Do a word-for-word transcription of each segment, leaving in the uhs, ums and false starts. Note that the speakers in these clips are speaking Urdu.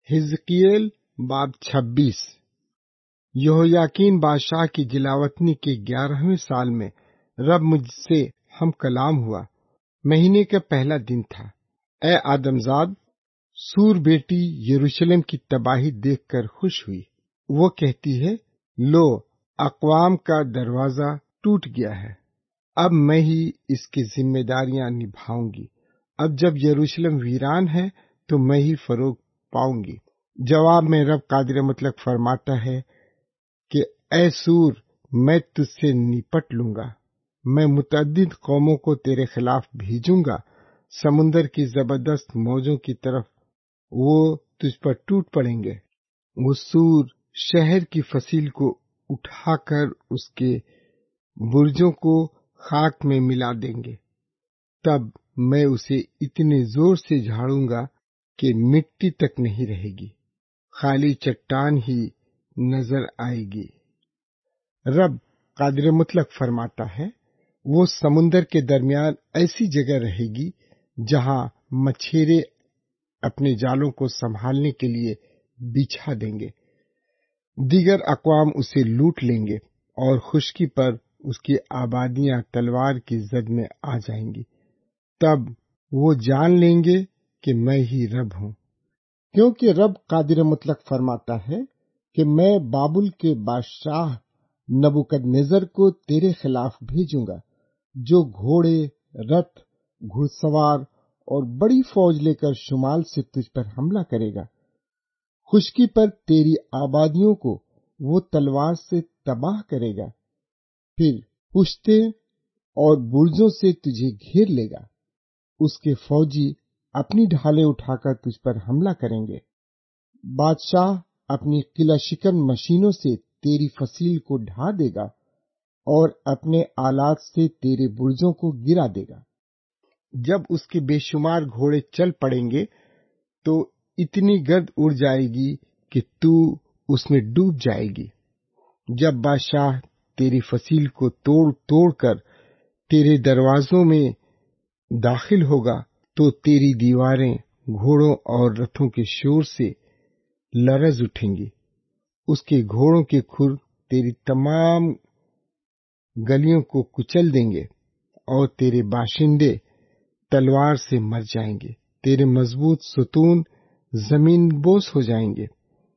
حزقیل باب چھبیس۔ یہویاکین بادشاہ کی جلاوطنی کے گیارہویں سال میں رب مجھ سے ہم کلام ہوا۔ مہینے کا پہلا دن تھا۔ اے آدمزاد، سور بیٹی یروشلم کی تباہی دیکھ کر خوش ہوئی۔ وہ کہتی ہے، لو، اقوام کا دروازہ ٹوٹ گیا ہے، اب میں ہی اس کی ذمہ داریاں نبھاؤں گی۔ اب جب یروشلم ویران ہے تو میں ہی فروغ پاؤں گی۔ جواب میں رب قادر مطلق فرماتا ہے کہ اے سور، میں تجھ سے نپٹ لوں گا۔ میں متعدد قوموں کو تیرے خلاف بھیجوں گا، سمندر کی زبردست موجوں کی طرف وہ تجھ پر ٹوٹ پڑیں گے۔ وہ سور شہر کی فصیل کو اٹھا کر اس کے برجوں کو خاک میں ملا دیں گے۔ تب میں اسے اتنے زور سے جھاڑوں گا کہ مٹی تک نہیں رہے گی، خالی چٹان ہی نظر آئے گی۔ رب قادر مطلق فرماتا ہے، وہ سمندر کے درمیان ایسی جگہ رہے گی جہاں مچھیرے اپنے جالوں کو سنبھالنے کے لیے بچھا دیں گے۔ دیگر اقوام اسے لوٹ لیں گے اور خشکی پر اس کی آبادیاں تلوار کی زد میں آ جائیں گی۔ تب وہ جان لیں گے کہ میں ہی رب ہوں، کیونکہ رب قادر مطلق فرماتا ہے کہ میں بابل کے بادشاہ نبوکدنیزر کو تیرے خلاف بھیجوں گا، جو گھوڑے، رتھ، گھڑ سوار اور بڑی فوج لے کر شمال سے تجھ پر حملہ کرے گا۔ خشکی پر تیری آبادیوں کو وہ تلوار سے تباہ کرے گا، پھر پشتے اور برجوں سے تجھے گھیر لے گا۔ اس کے فوجی اپنی ڈھالیں اٹھا کر تجھ پر حملہ کریں گے۔ بادشاہ اپنی قلعہ شکن مشینوں سے تیری فصیل کو ڈھا دے گا اور اپنے آلات سے تیرے برجوں کو گرا دے گا۔ جب اس کے بے شمار گھوڑے چل پڑیں گے تو اتنی گرد اڑ جائے گی کہ تو اس میں ڈوب جائے گی۔ جب بادشاہ تیری فصیل کو توڑ توڑ کر تیرے دروازوں میں داخل ہوگا تو تیری دیواریں گھوڑوں اور رتھوں کے شور سے لرز اٹھیں گی۔ اس کے گھوڑوں کے کھر تیری تمام گلیوں کو کچل دیں گے اور تیرے باشندے تلوار سے مر جائیں گے۔ تیرے مضبوط ستون زمین بوس ہو جائیں گے۔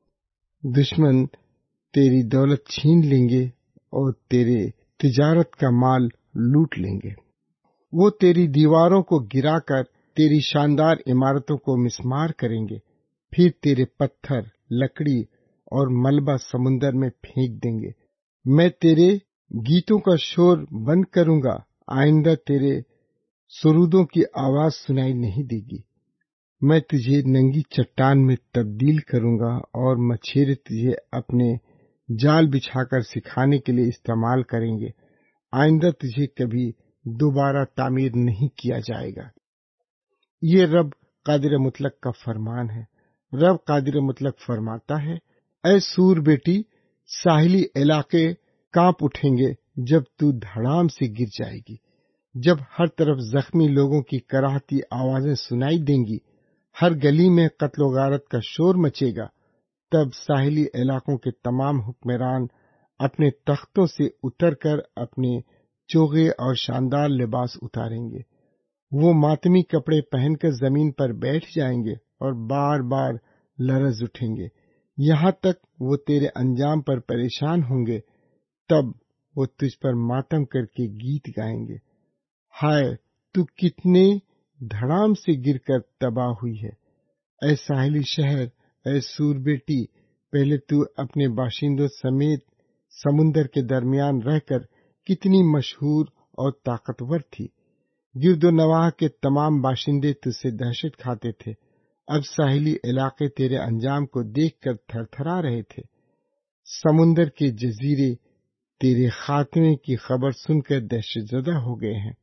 دشمن تیری دولت چھین لیں گے اور تیرے تجارت کا مال لوٹ لیں گے۔ وہ تیری دیواروں کو گرا کر تیری شاندار عمارتوں کو مسمار کریں گے، پھر تیرے پتھر، لکڑی اور ملبہ سمندر میں پھینک دیں گے۔ میں تیرے گیتوں کا شور بند کروں گا، آئندہ تیرے سرودوں کی آواز سنائی نہیں دے گی۔ میں تجھے ننگی چٹان میں تبدیل کروں گا اور مچھیرے تجھے اپنے جال بچھا کر سکھانے کے لیے استعمال کریں گے۔ آئندہ تجھے کبھی دوبارہ تعمیر نہیں کیا جائے گا۔ یہ رب قادر مطلق کا فرمان ہے۔ رب قادر مطلق فرماتا ہے، اے سور بیٹی، ساحلی علاقے کانپ اٹھیں گے جب تو دھڑام سے گر جائے گی۔ جب ہر طرف زخمی لوگوں کی کراہتی آوازیں سنائی دیں گی، ہر گلی میں قتل و غارت کا شور مچے گا، تب ساحلی علاقوں کے تمام حکمران اپنے تختوں سے اتر کر اپنے چوغے اور شاندار لباس اتاریں گے۔ وہ ماتمی کپڑے پہن کر زمین پر بیٹھ جائیں گے اور بار بار لرز اٹھیں گے، یہاں تک وہ تیرے انجام پر پریشان ہوں گے۔ تب وہ تجھ پر ماتم کر کے گیت گائیں گے، ہائے تو کتنے دھڑام سے گر کر تباہ ہوئی ہے۔ اے ساحلی شہر، اے سور بیٹی، پہلے تو اپنے باشندوں سمیت سمندر کے درمیان رہ کر کتنی مشہور اور طاقتور تھی۔ گرد و نواح کے تمام باشندے تجھ سے دہشت کھاتے تھے۔ اب ساحلی علاقے تیرے انجام کو دیکھ کر تھر تھرا رہے تھے۔ سمندر کے جزیرے تیرے خاتمے کی خبر سن کر دہشت زدہ ہو گئے ہیں۔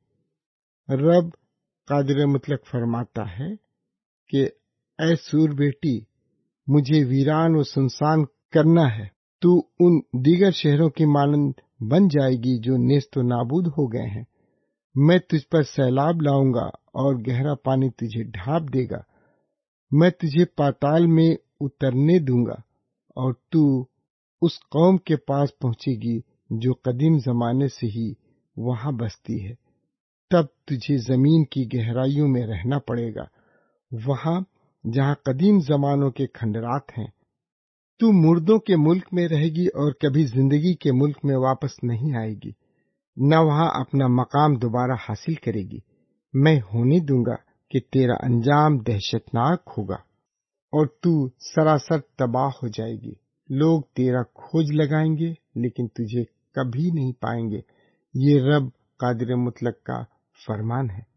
رب قادر مطلق فرماتا ہے کہ اے سور بیٹی، مجھے ویران و سنسان کرنا ہے۔ تو ان دیگر شہروں کی مانند بن جائے گی جو نیست و نابود ہو گئے ہیں۔ میں تجھ پر سیلاب لاؤں گا اور گہرا پانی تجھے ڈھانپ دے گا۔ میں تجھے پاتال میں اترنے دوں گا اور تو اس قوم کے پاس پہنچے گی جو قدیم زمانے سے ہی وہاں بستی ہے۔ تب تجھے زمین کی گہرائیوں میں رہنا پڑے گا، وہاں جہاں قدیم زمانوں کے کھنڈرات ہیں۔ تو مردوں کے ملک میں رہے گی اور کبھی زندگی کے ملک میں واپس نہیں آئے گی، نہ وہاں اپنا مقام دوبارہ حاصل کرے گی۔ میں ہونے دوں گا کہ تیرا انجام دہشتناک ہوگا اور تو سراسر تباہ ہو جائے گی۔ لوگ تیرا کھوج لگائیں گے لیکن تجھے کبھی نہیں پائیں گے۔ یہ رب قادر مطلق کا فرمان ہے۔